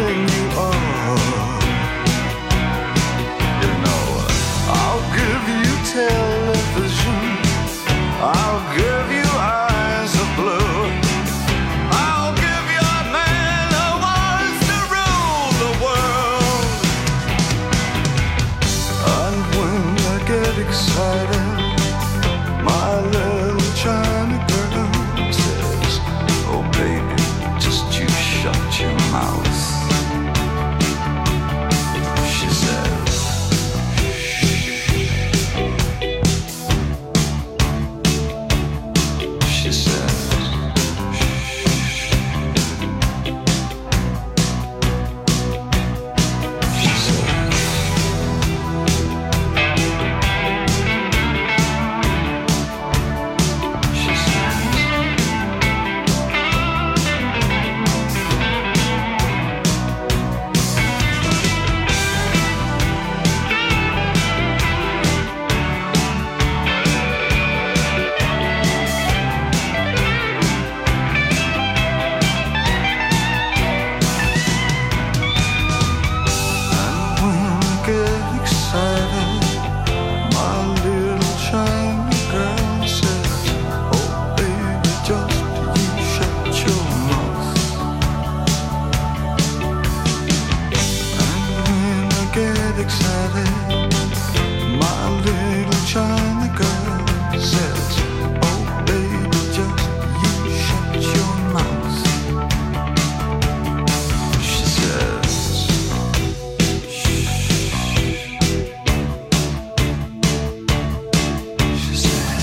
everything you are. You know, I'll give you television, I'll give you eyes of blue, I'll give you a man who wants to rule the world. And when I get excited, my little China girl says, oh baby, just you shut your mouth. She says, she says, she says, she says. Get excited, my little China girl says, oh baby, just you shut your mouth. And when I get excited, my little China girl says, oh baby, just you shut your mouth. She says, she said,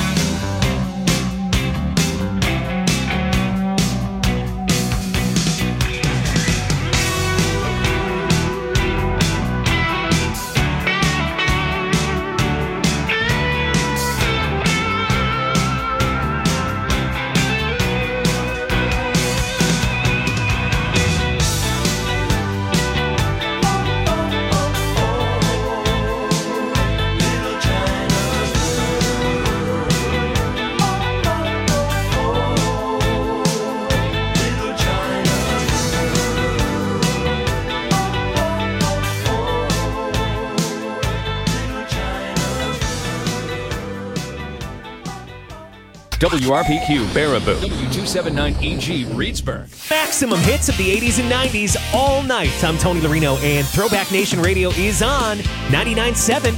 WRPQ Baraboo. W279EG Reedsburg. Maximum hits of the 80s and 90s all night. I'm Tony Larino, and Throwback Nation Radio is on 99.7.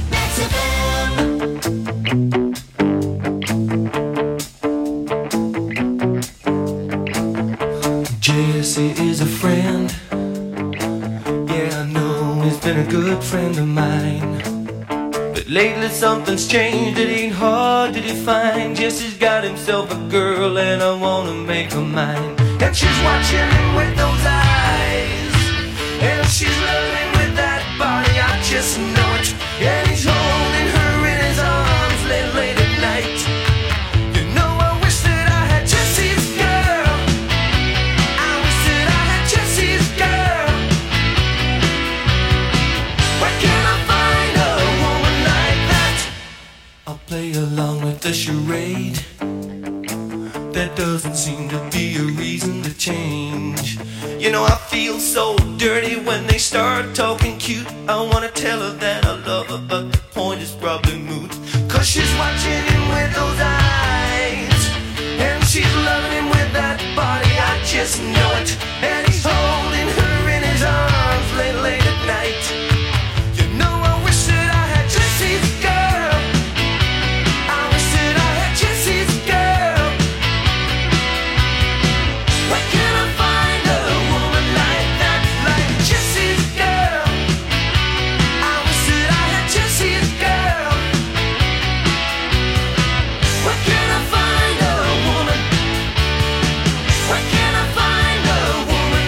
Jesse is a friend. Yeah, I know he's been a good friend of mine. But lately something's changed, it ain't hard to define. Jesse's got himself a girl and I wanna make her mine. And she's watching him with those eyes, and she's loving with that body, I just know it. And he's holding her in his arms late at night. You know, I wish that I had Jesse's girl. I wish that I had Jesse's girl. Where can I find a woman like that? I'll play along with the charade. There doesn't seem to be a reason to change. You know, I feel so dirty when they start talking cute. I wanna tell her that I love her, but the point is probably moot. Cause she's watching him with those eyes, and she's loving him with that body, I just know it. And he's holding her in his arms late at night. You know, I wish that I had Jesse's girl. I wish that I had Jesse's girl. Where can I find a woman like that, like Jesse's girl? I wish that I had Jesse's girl. Where can I find a woman? Where can I find a woman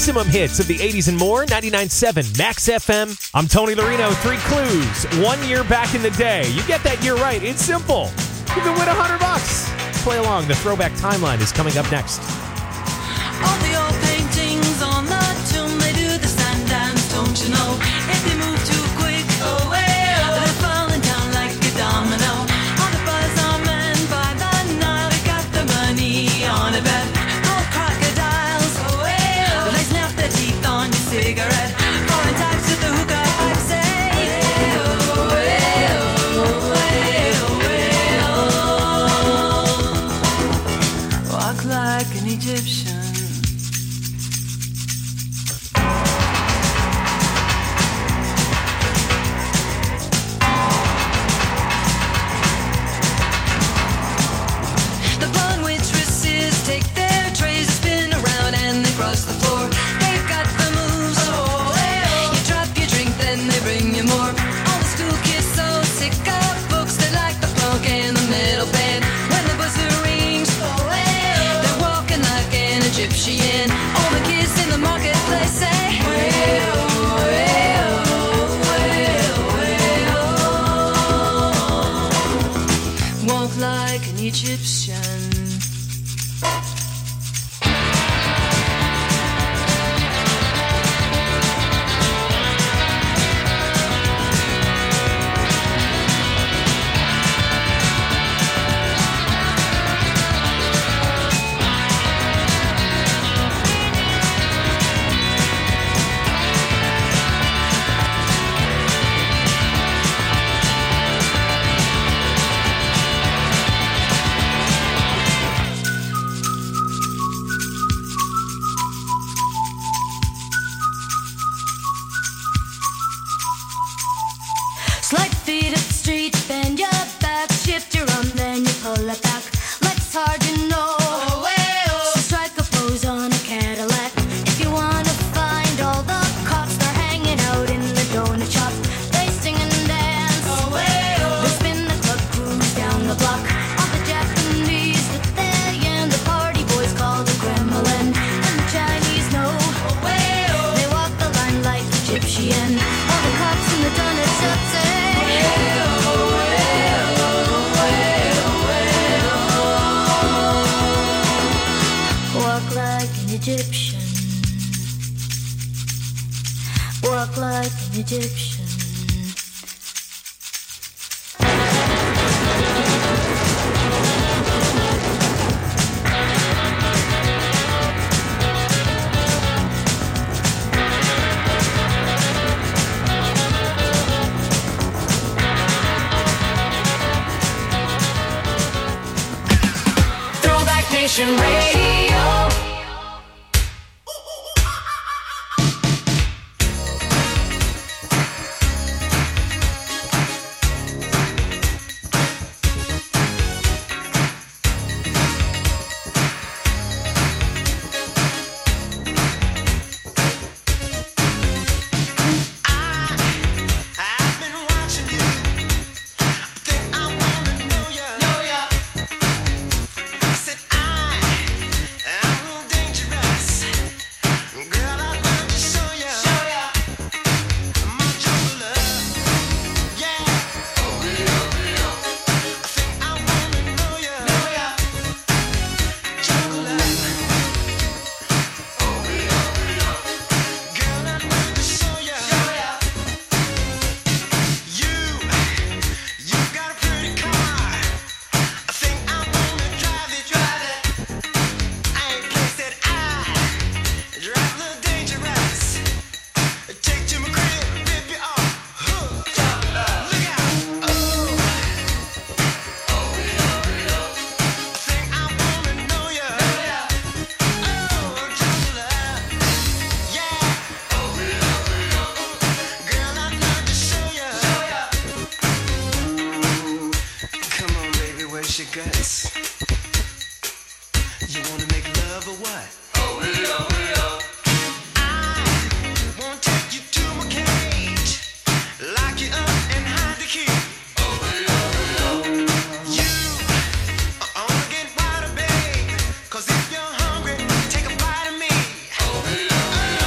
maximum hits of the 80s and more, 99.7 Max FM. I'm Tony Larino. 3 clues. 1 year back in the day. You get that year right. It's simple. You can win $100. Play along. The Throwback Timeline is coming up next. All the old paintings on the tomb, they do the stand dance, don't you know? If they move too quick, oh well, they're falling down like a domino. All the buzz on men by the Nile, they got the money on a bet. Old crocodiles, oh well, they snap their teeth on your cigarette. Foreign types with the hookah pipe say, oh well, oh well, walk like an Egyptian. Egyptian, all the kids in the marketplace say, well, well, well, well. Walk like an Egyptian. Slide feet up the street, bend your back, shift your arm, then you pull it back. Legs hard, you know. So strike a pose on a Cadillac. If you wanna find all the cops, they're hanging out in the donut shop. They sing and dance. They spin the club, cruise down the block. All the Japanese that they and the party boys call the Kremlin. And the Chinese know. They walk the line like Egyptian. All the cops in the donut shop say, walk like an Egyptian. Walk like an Egyptian. Throwback Nation Radio. I've been watching you. I think I wanna know ya. I said I'm a little dangerous. Girl, I'd love to show ya. My true love. Yeah. I think I wanna know ya. True love. Girl, I'd love to show ya. You got a pretty car. I think I wanna drive it. I ain't place that I drive a little dangerous. Take to my crib, rip you off. Look out. Oh. I think I wanna know ya. Oh, true love. Yeah. Girl, I'd love to show ya. Come on, baby, where's your guts? You wanna make love or what? I wanna take you to my cage, lock you up and hide the key. You are only getting wider, babe, 'cause if you're hungry, take a bite of me.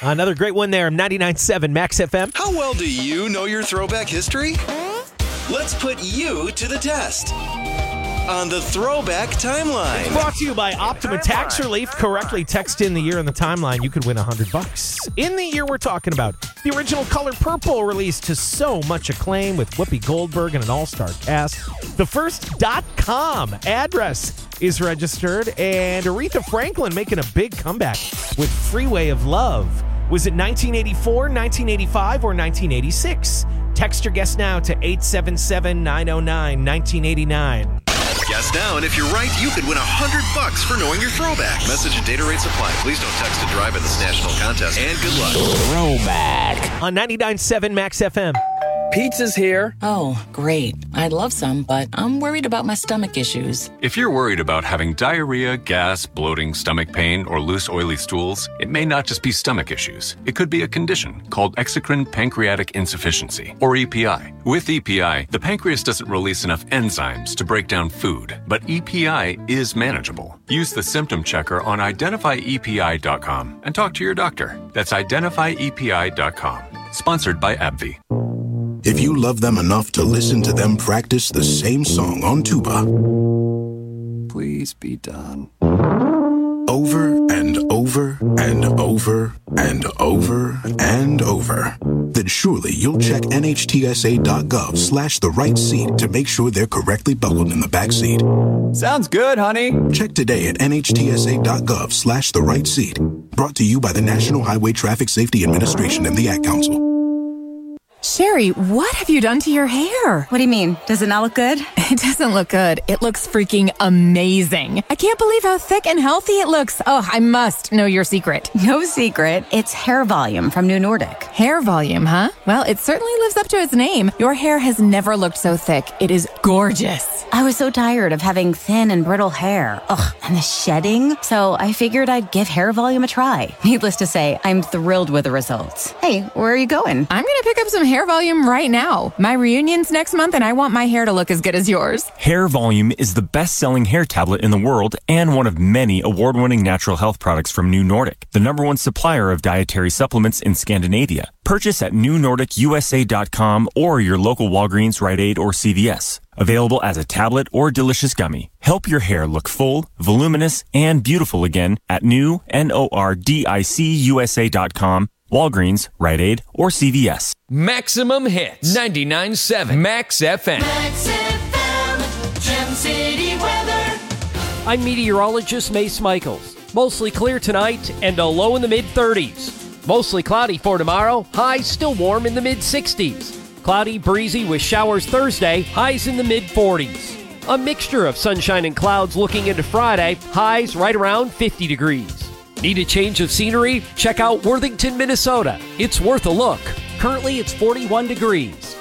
Another great one there, 99.7 Max FM. How well do you know your throwback history? Let's put you to the test on the Throwback Timeline. Brought to you by Optima Tax Relief. Correctly text in the year in the timeline. You could win $100. In the year we're talking about, the original Color Purple released to so much acclaim with Whoopi Goldberg and an all-star cast. The first .com address is registered, and Aretha Franklin making a big comeback with Freeway of Love. Was it 1984, 1985, or 1986? Text your guess now to 877-909-1989. Guess now, and if you're right, you could win $100 for knowing your throwback. Message and data rates apply. Please don't text to drive in this national contest, and good luck. Throwback on 99.7 Max FM. Pizza's here. Oh, great. I'd love some, but I'm worried about my stomach issues. If you're worried about having diarrhea, gas, bloating, stomach pain, or loose, oily stools, it may not just be stomach issues. It could be a condition called exocrine pancreatic insufficiency, or EPI. With EPI, the pancreas doesn't release enough enzymes to break down food, but EPI is manageable. Use the symptom checker on identifyepi.com and talk to your doctor. That's identifyepi.com. Sponsored by AbbVie. If you love them enough to listen to them practice the same song on tuba, please be done. Over and over and over and over and over, then surely you'll check NHTSA.gov/the right seat to make sure they're correctly buckled in the back seat. Sounds good, honey. Check today at NHTSA.gov/the right seat. Brought to you by the National Highway Traffic Safety Administration and the Ad Council. Sherry, what have you done to your hair? What do you mean? Does it not look good? It doesn't look good. It looks freaking amazing. I can't believe how thick and healthy it looks. Oh, I must know your secret. No secret. It's hair volume from New Nordic. Hair volume, huh? Well, it certainly lives up to its name. Your hair has never looked so thick. It is gorgeous. I was so tired of having thin and brittle hair. Ugh, and the shedding. So I figured I'd give hair volume a try. Needless to say, I'm thrilled with the results. Hey, where are you going? I'm going to pick up some hair volume right now. My reunion's next month and I want my hair to look as good as yours. Hair Volume is the best-selling hair tablet in the world and one of many award-winning natural health products from New Nordic, the #1 supplier of dietary supplements in Scandinavia. Purchase at newnordicusa.com or your local Walgreens, Rite Aid, or CVS. Available as a tablet or delicious gummy. Help your hair look full, voluminous, and beautiful again at newnordicusa.com, Walgreens, Rite Aid, or CVS. Maximum hits. 99.7 Max FM. Max FM, Gem City weather. I'm meteorologist Mace Michaels. Mostly clear tonight and a low in the mid-30s. Mostly cloudy for tomorrow. Highs still warm in the mid-60s. Cloudy, breezy with showers Thursday. Highs in the mid-40s. A mixture of sunshine and clouds looking into Friday. Highs right around 50 degrees. Need a change of scenery? Check out Worthington, Minnesota. It's worth a look. Currently, it's 41 degrees.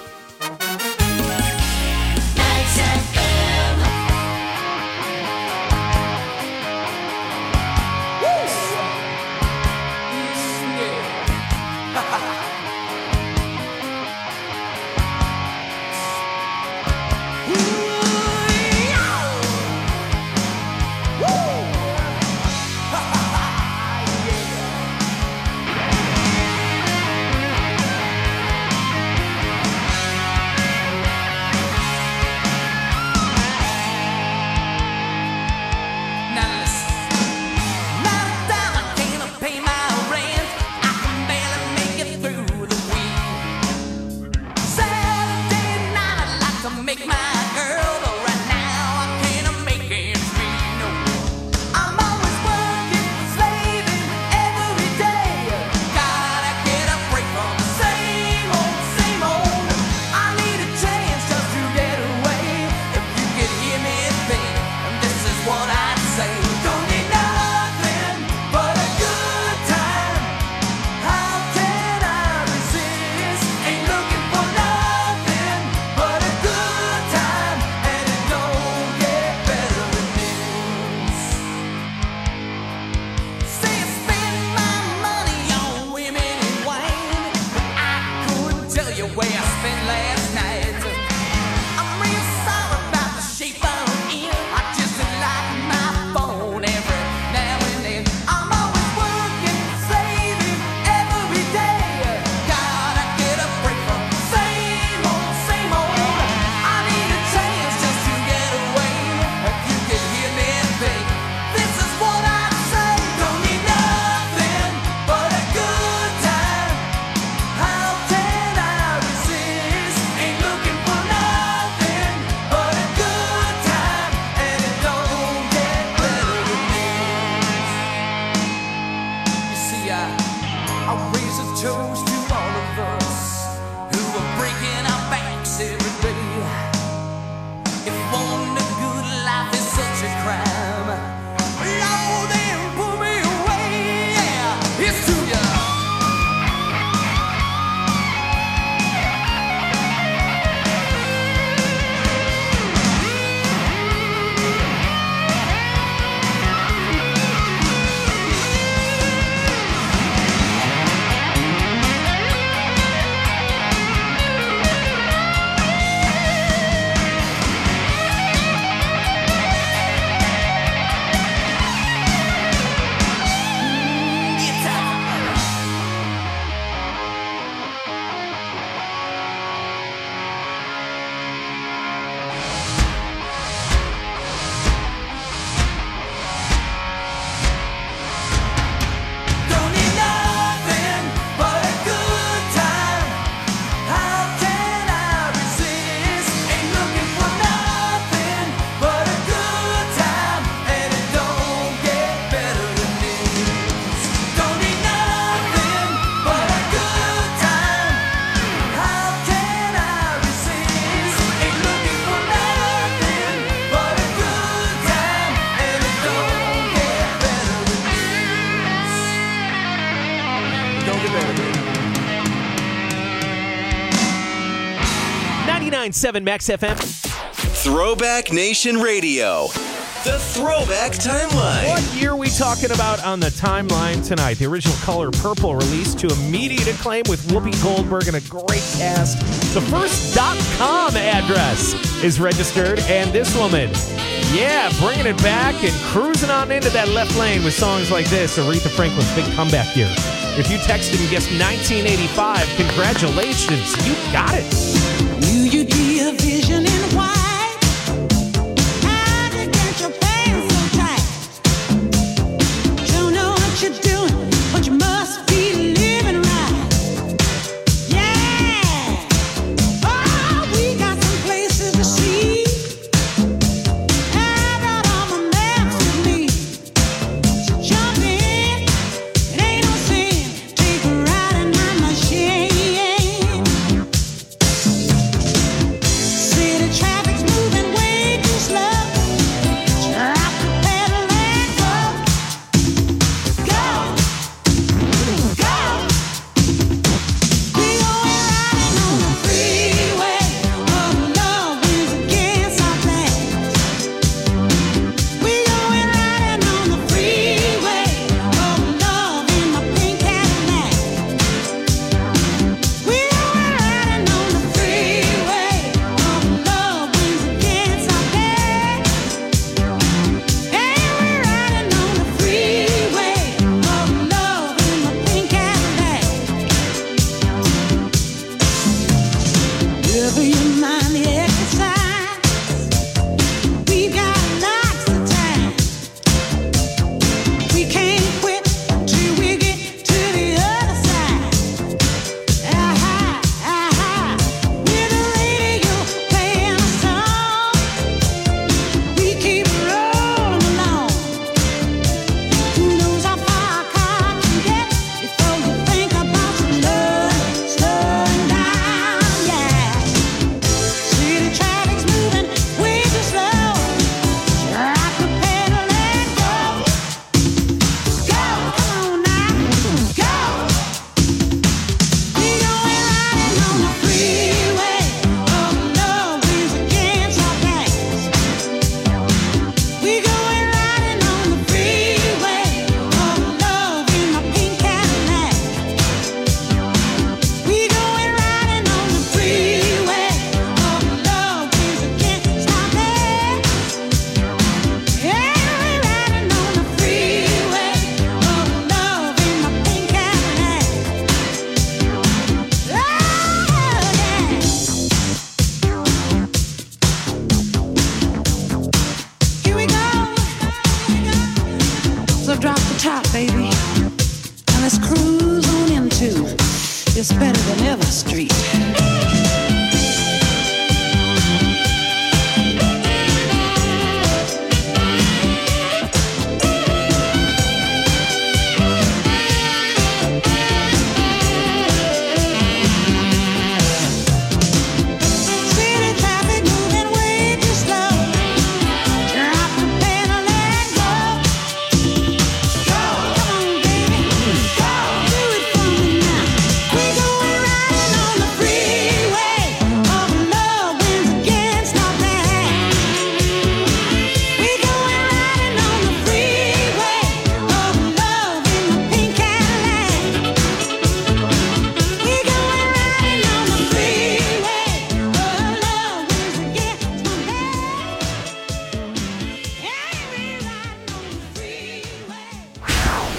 crime. Lord, then pull me away. Yeah, it's to ya. .7 Max FM. Throwback Nation Radio. The Throwback Timeline. What year are we talking about on the timeline tonight? The original Color Purple released to immediate acclaim with Whoopi Goldberg and a great cast. The first .com address is registered, and this woman, yeah, bringing it back and cruising on into that left lane with songs like this. Aretha Franklin's big comeback year. If you texted and guessed 1985, congratulations, you got it. Will you be a vision in white? How to get your pants so tight? Don't know what you're doing, but you must be living right. Yeah! Oh, we got some places to see. I brought all my maps with me. So jump in, it ain't no sin. Take a ride in my machine.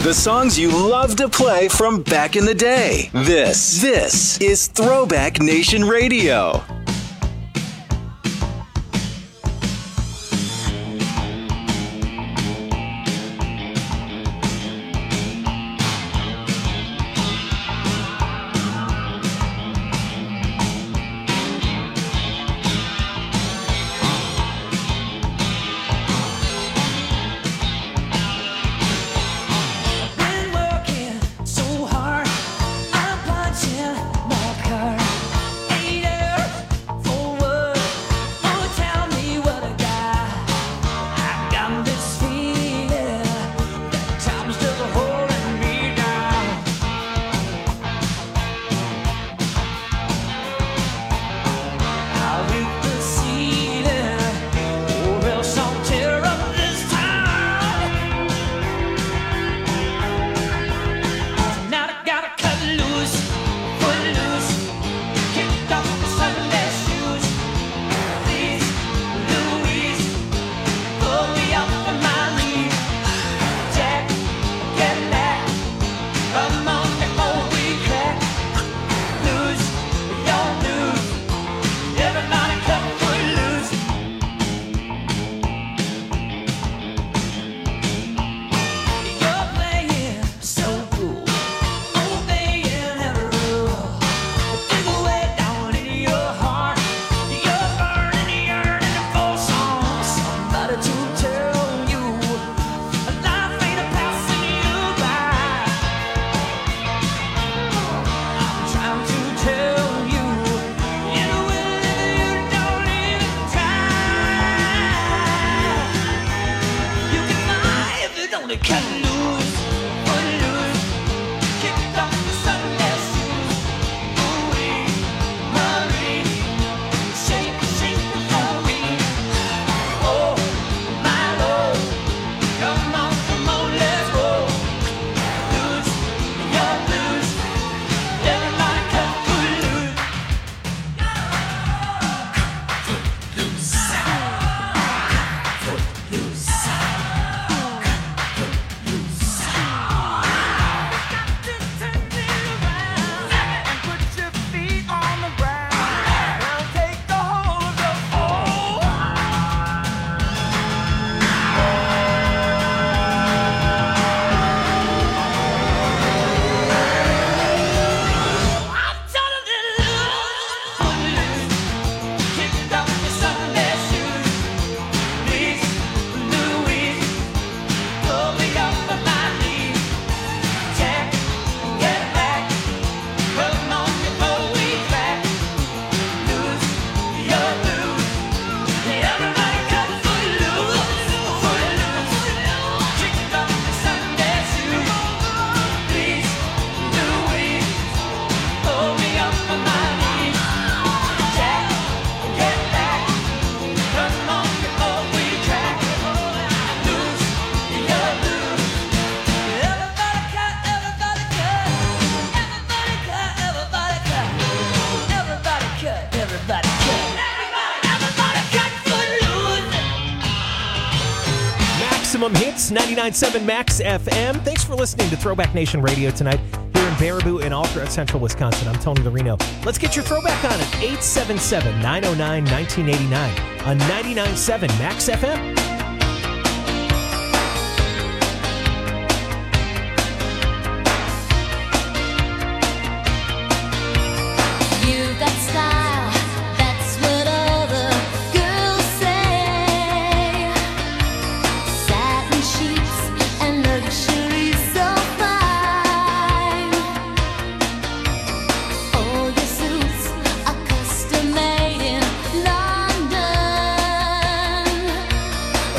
The songs you love to play from back in the day. This is Throwback Nation Radio. Hits 99.7 Max FM. Thanks for listening to Throwback Nation Radio tonight here in Baraboo and all throughout central Wisconsin. I'm Tony Larino. Let's get your throwback on at 877-909-1989 on 99.7 Max FM. You got style, that's what all the girls say. Satin sheets and luxury so fine. All your suits are custom made in London.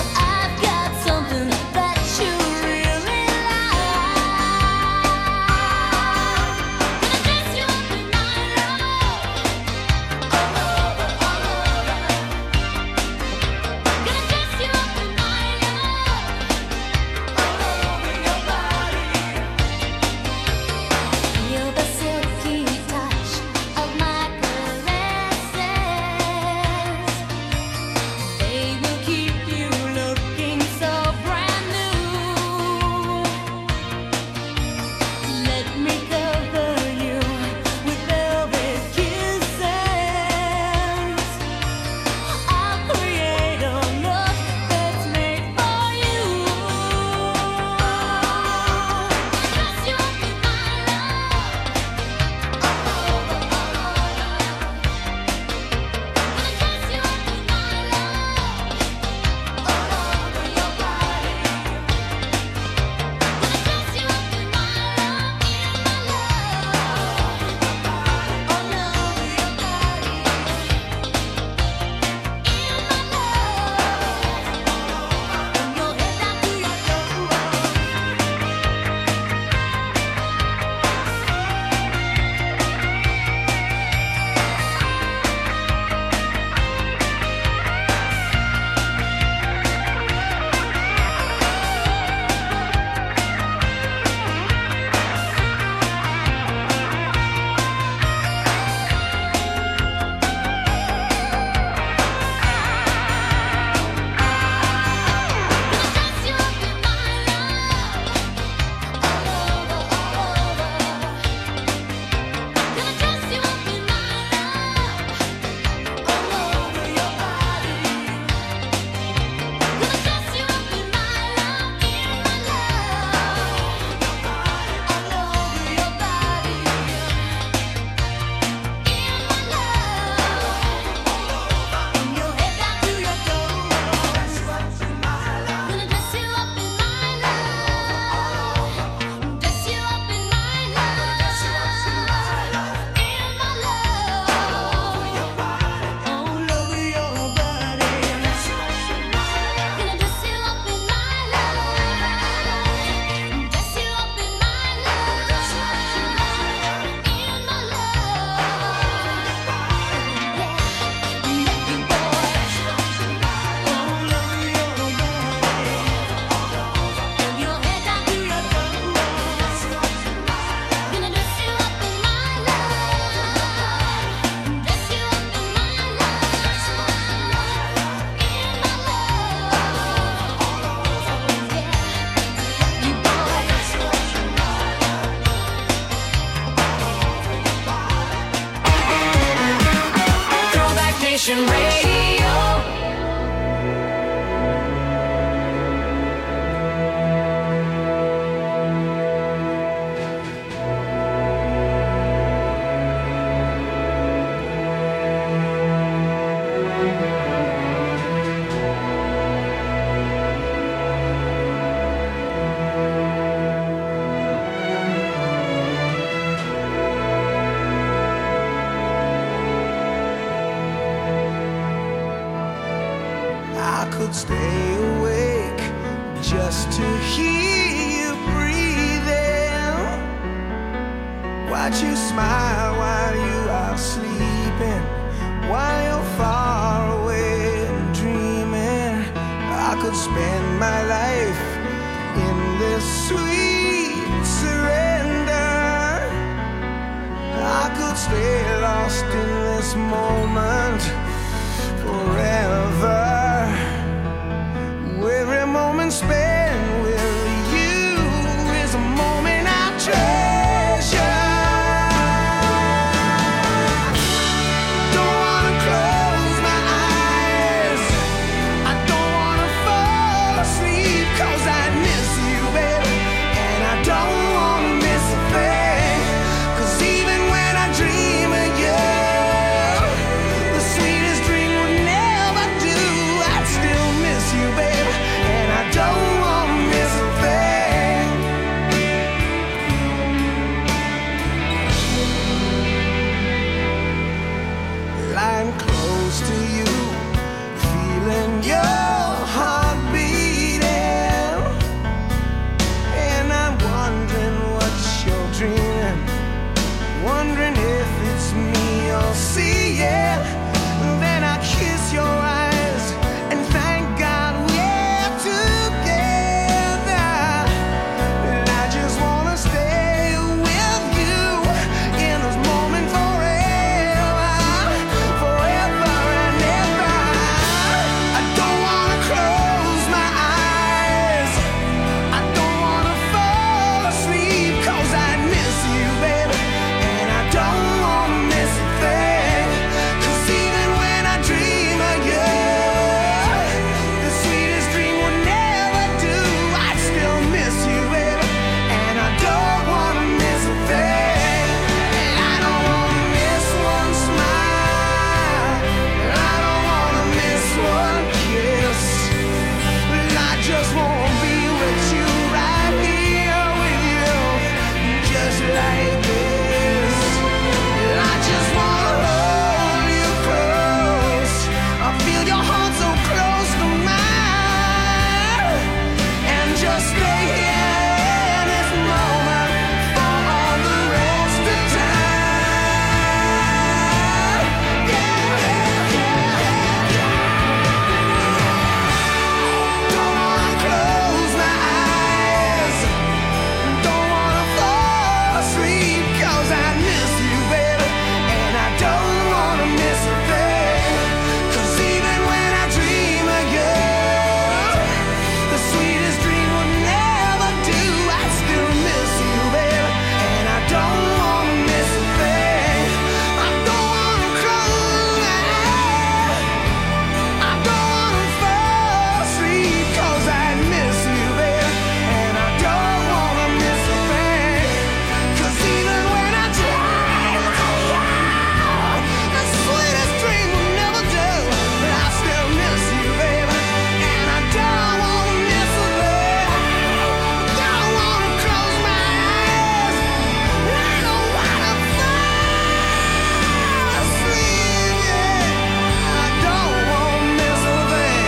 could stay awake just to hear you breathing. Watch you smile while you are sleeping, while you're far away and dreaming. I could spend my life in this sweet surrender. I could stay lost in this moment forever. Every moment spent with you is a moment I treasure. Don't wanna close my eyes, I don't wanna fall asleep, 'cause I miss you, baby, and I don't wanna miss a thing. 'Cause even when I dream of you, the sweetest dream would never do. I'd still miss you, baby, and I don't wanna miss a thing. Lying close to you, feeling your heart beating, and I'm wondering what you're dreaming, wondering if it's me you're seeing. Then I kiss your eyes and thank God we're together. And I just wanna stay with you in this moment forever, forever and ever. I don't wanna close my eyes, I don't wanna fall asleep, 'cause I miss you, baby, and I don't wanna miss a thing. 'Cause even when I dream of you, the sweetest dream would never do. I'd still miss you, baby, and I don't wanna miss a thing. And I don't wanna miss one smile, and I don't wanna miss one kiss. But I just wanna be with you, right here with you, just like this. And I just wanna hold you close. I feel your heart so close to mine, and just stay here in this moment for all the rest of time. Don't wanna close my eyes, don't wanna fall asleep, 'cause I miss you, baby, and I don't wanna miss a thing. 'Cause even when I dream of you, the sweetest dream would never do. I still miss you, baby, and I don't wanna miss a thing. I don't wanna close my eyes, I don't wanna fall asleep, 'cause I miss you, baby, and I don't wanna miss a thing. 'Cause even when I dream of you, the sweetest dream will never do. But I still miss you, baby, and I don't wanna miss a thing. Don't wanna close my eyes, I don't wanna fall asleep, yeah. I don't wanna miss a thing.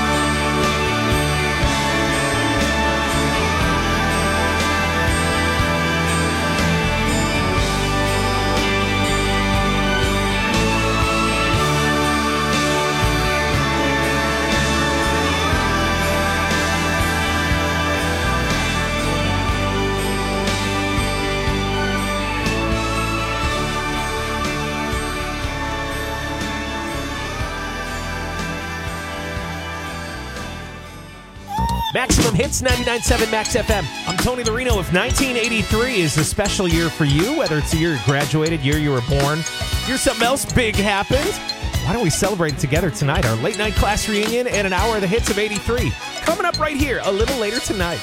Maximum Hits 99.7 Max FM. I'm Tony Larino. If 1983 is a special year for you, whether it's the year you graduated, year you were born, year something else big happened, why don't we celebrate it together tonight? Our late night class reunion and an hour of the hits of 83. Coming up right here a little later tonight.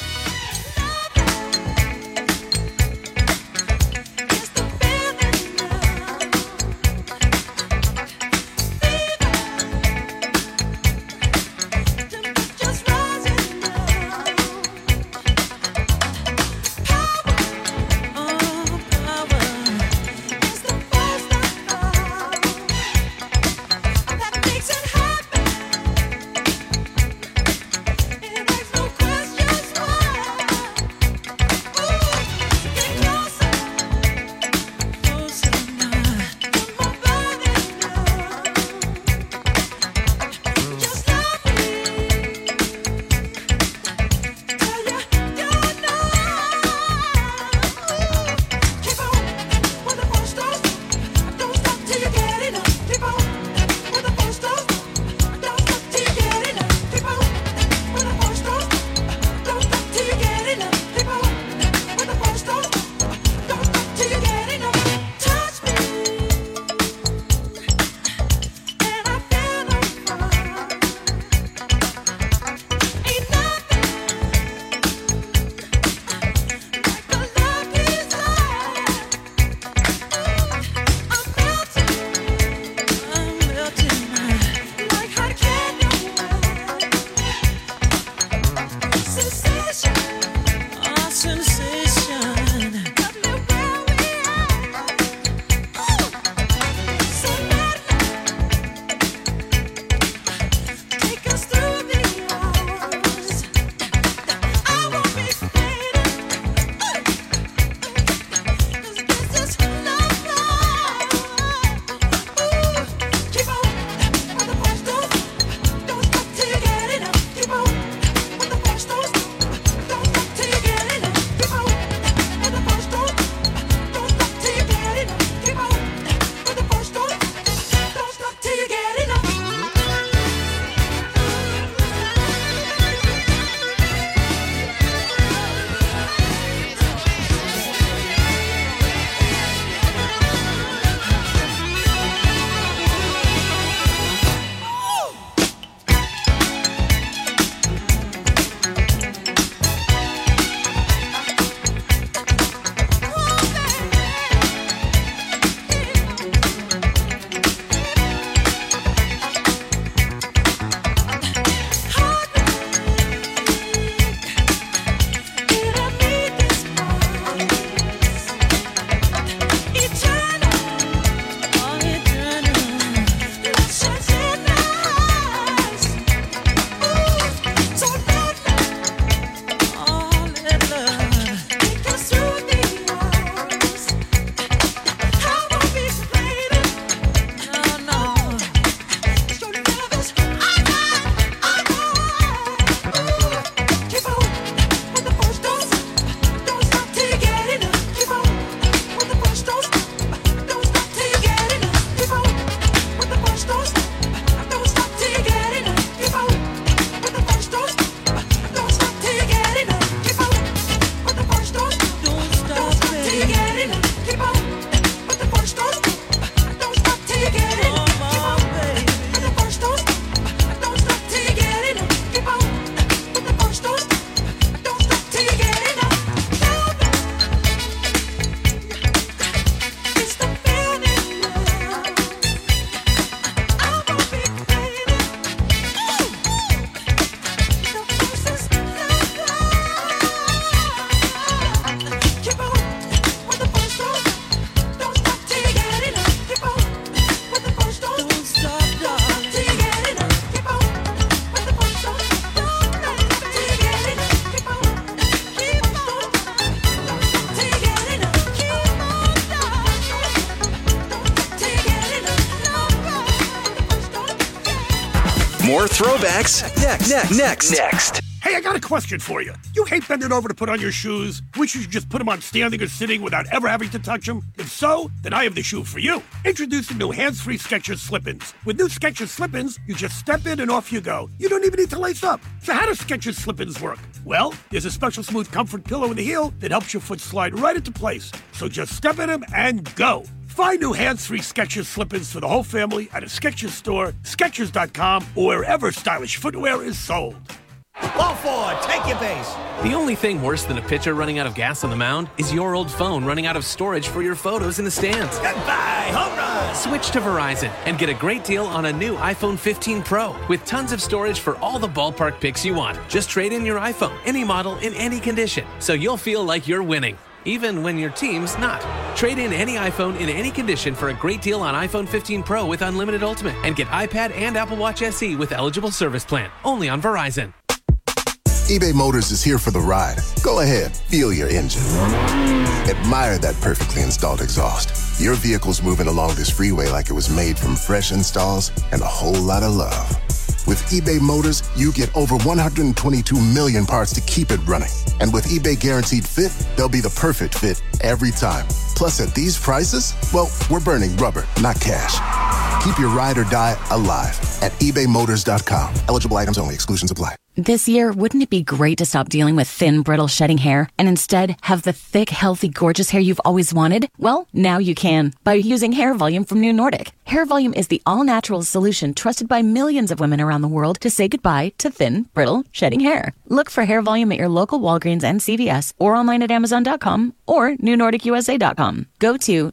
Throwbacks next. Hey, I got a question for you. You hate bending over to put on your shoes? Wish you should just put them on standing or sitting without ever having to touch them? If so, then I have the shoe for you. Introducing new hands-free Skechers Slip-ins. With new Skechers Slip-ins, you just step in and off you go. You don't even need to lace up. So how do Skechers Slip-ins work? Well, there's a special smooth comfort pillow in the heel that helps your foot slide right into place. So just step in them and go. Find new hands-free Skechers Slip-ins for the whole family at a Skechers store, Skechers.com, or wherever stylish footwear is sold. Ball forward, take your base. The only thing worse than a pitcher running out of gas on the mound is your old phone running out of storage for your photos in the stands. Goodbye, home run. Switch to Verizon and get a great deal on a new iPhone 15 Pro with tons of storage for all the ballpark pics you want. Just trade in your iPhone, any model, in any condition, so you'll feel like you're winning, even when your team's not. Trade in any iPhone in any condition for a great deal on iPhone 15 Pro with Unlimited Ultimate and get iPad and Apple Watch SE with eligible service plan. Only on Verizon. eBay Motors is here for the ride. Go ahead, feel your engine. Admire that perfectly installed exhaust. Your vehicle's moving along this freeway like it was made from fresh installs and a whole lot of love. With eBay Motors, you get over 122 million parts to keep it running. And with eBay Guaranteed Fit, they'll be the perfect fit every time. Plus, at these prices, well, we're burning rubber, not cash. Keep your ride or die alive at ebaymotors.com. Eligible items only. Exclusions apply. This year, wouldn't it be great to stop dealing with thin, brittle, shedding hair and instead have the thick, healthy, gorgeous hair you've always wanted? Well, now you can by using Hair Volume from New Nordic. Hair Volume is the all-natural solution trusted by millions of women around the world to say goodbye to thin, brittle, shedding hair. Look for Hair Volume at your local Walgreens and CVS or online at Amazon.com or NewNordicUSA.com. Go to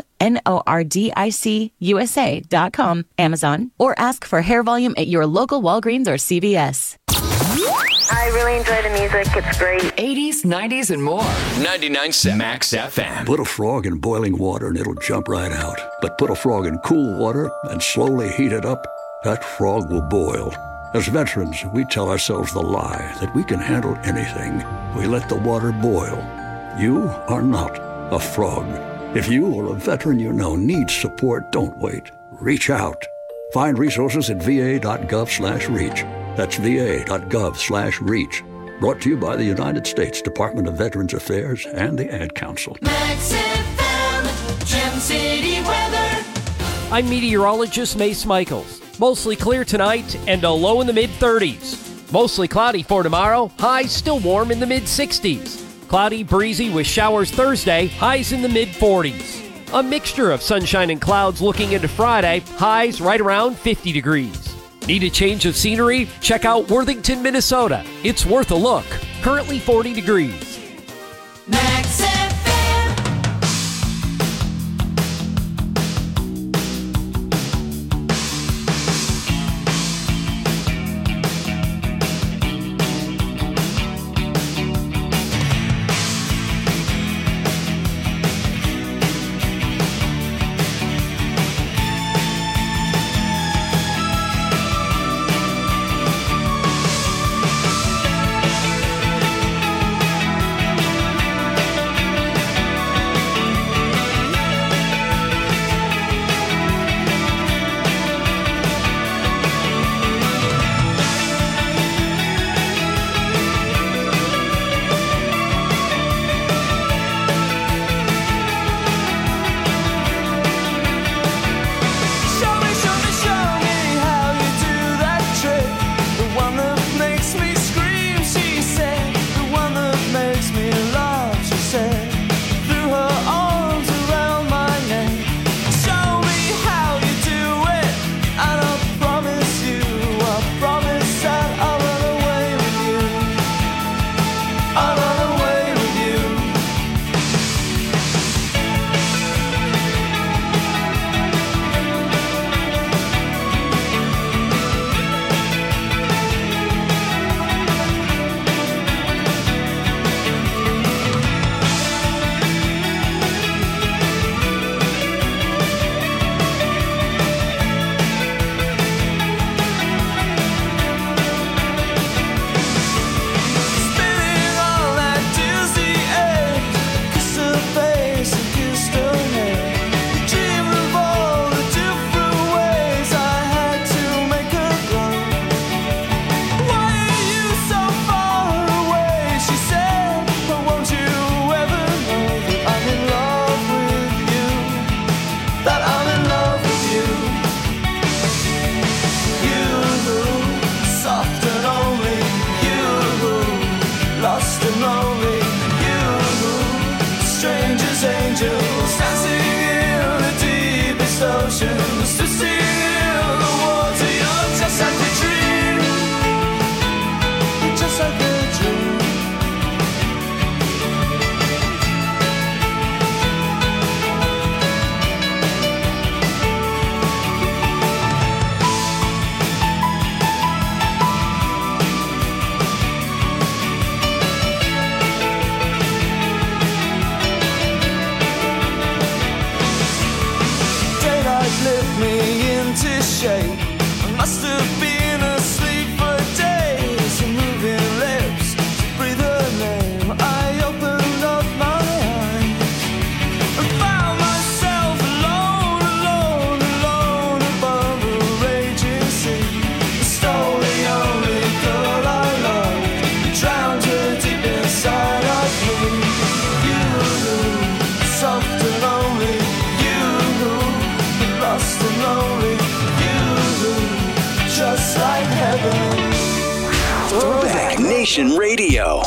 NordicUSA.com, Amazon, or ask for Hair Volume at your local Walgreens or CVS. I really enjoy the music. It's great. 80s, 90s, and more. 99.7 Max FM. Put a frog in boiling water and it'll jump right out. But put a frog in cool water and slowly heat it up, that frog will boil. As veterans, we tell ourselves the lie that we can handle anything. We let the water boil. You are not a frog. If you or a veteran you know needs support, don't wait. Reach out. Find resources at va.gov/reach. That's va.gov/reach. Brought to you by the United States Department of Veterans Affairs and the Ad Council. Max FM, Gem City weather. I'm meteorologist Mace Michaels. Mostly clear tonight and a low in the mid-30s. Mostly cloudy for tomorrow, highs still warm in the mid-60s. Cloudy, breezy with showers Thursday, highs in the mid-40s. A mixture of sunshine and clouds looking into Friday, highs right around 50 degrees. Need a change of scenery? Check out Worthington, Minnesota. It's worth a look. Currently 40 degrees. Max FM. Nation Radio.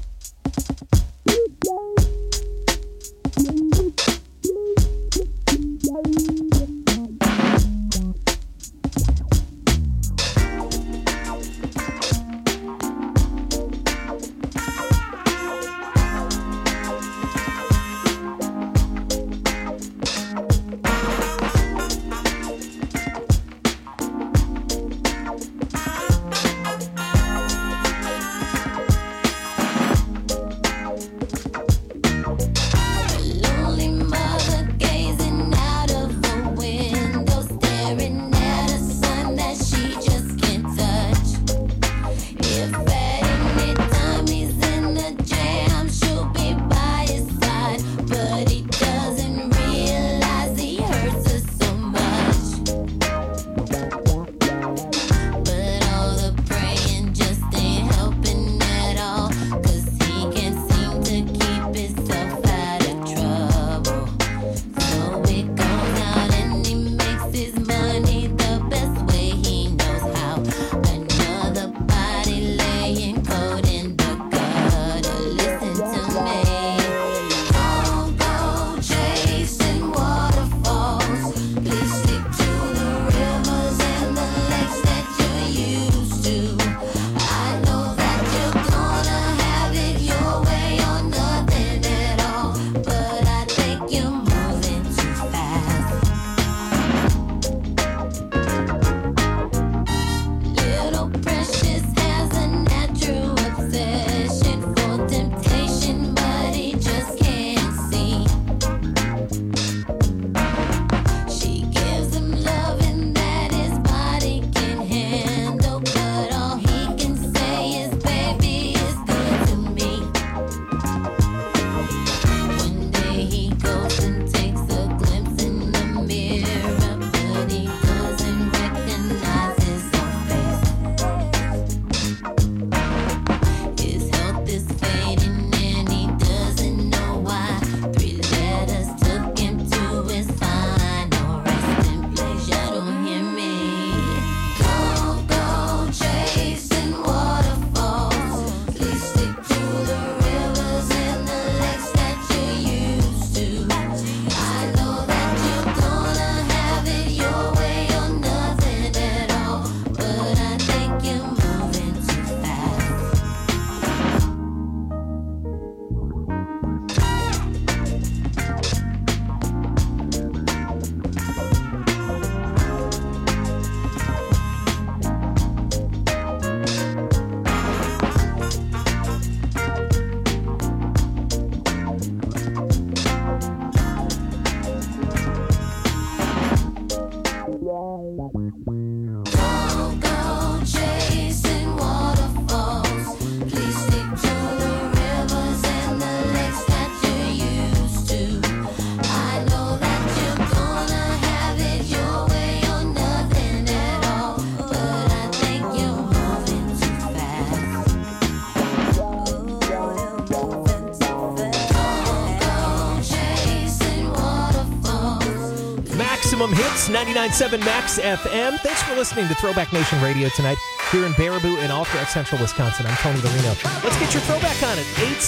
Maximum Hits, 99.7 Max FM. Thanks for listening to Throwback Nation Radio tonight here in Baraboo and all throughout central Wisconsin. I'm Tony Lorino. Let's get your throwback on at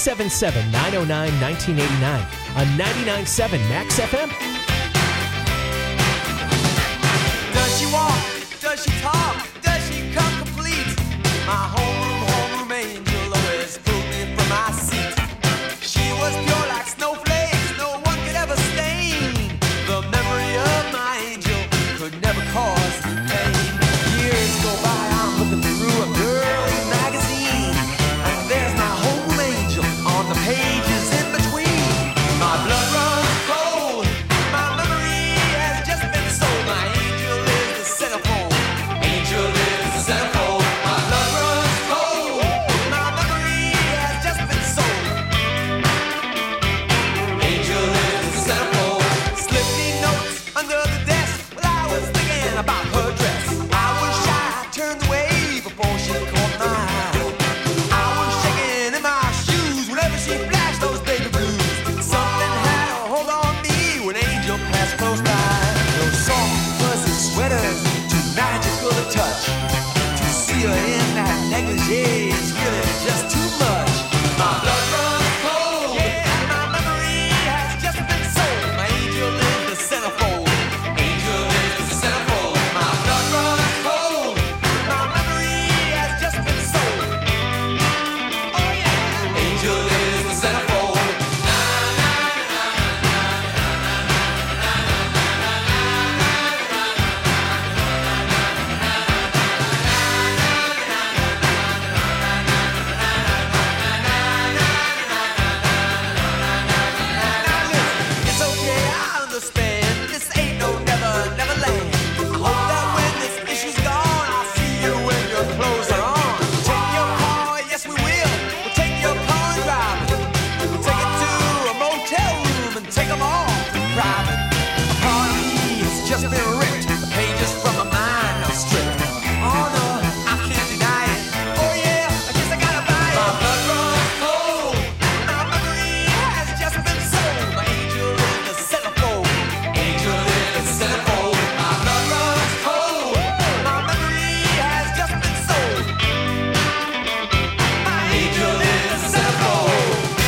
877-909-1989 on 99.7 Max FM. Does she walk? Does she talk? Does she come complete? My homeroom angel always pulled me from my seat. She was pure like snowflakes, no one could ever stain. The memory of my angel could never cause me pain. Years go by, I'm looking through a girl's magazine, and there's my home angel on the pages in between. My blood runs cold, my memory has just been sold. My angel is the centerfold, angel centerfold. It's okay, I understand. This ain't no never, never land. I hope that when this issue's gone, I'll see you when your clothes are on. Take your car, yes we will. We'll take your car and drive it. We'll take it to a motel room and take them all private. A part of me has just been ripped. The pages from my mind are stripped. Oh no, I can't deny it. Oh yeah, I guess I gotta buy it. My blood runs cold. My memory has just been sold. My angel in the centerfold. Angel in the centerfold. My blood runs cold. My memory has just been sold. My Angel in the centerfold.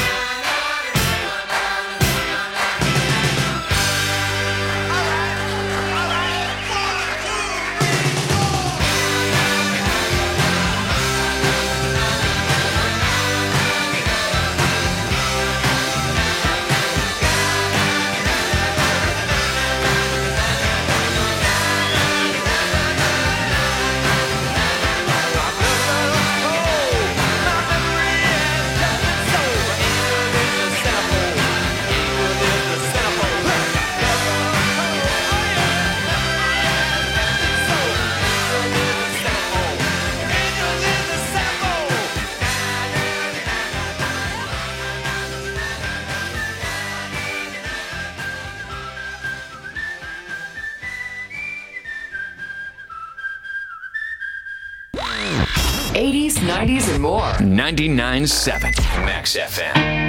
'80s, '90s, and more. 99.7 Max FM.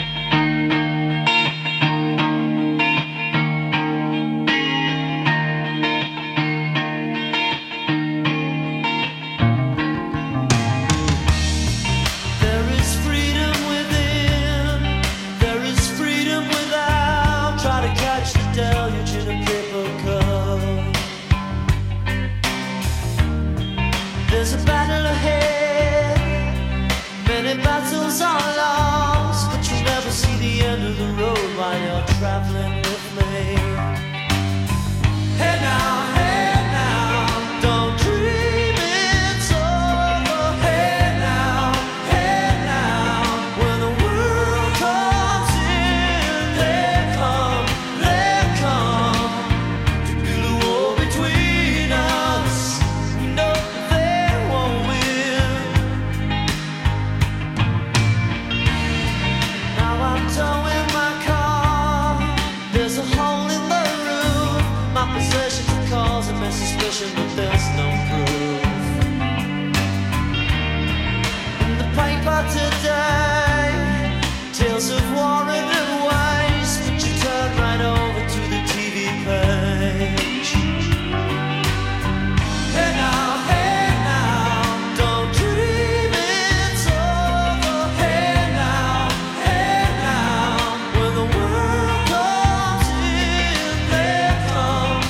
There is freedom within, there is freedom without. Try to catch the deluge in a paper cup. There's a battle ahead, many battles are lost, but you'll never see the end of the road while you're traveling with me. Hey now, don't dream it's over. Hey now, when the world comes in, they come to build a wall between us. We know they won't win. Now I'm towing my car. There's a hole in the roof. My possessions are causing me suspicion, but there's no proof. In the paper today, tales of war and waste, but you turn right over to the TV page. Hey now, don't dream it's over. Hey now, when the world comes in, they come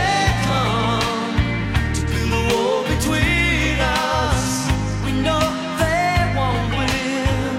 to build a wall between us. We know they won't win.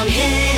I'm here.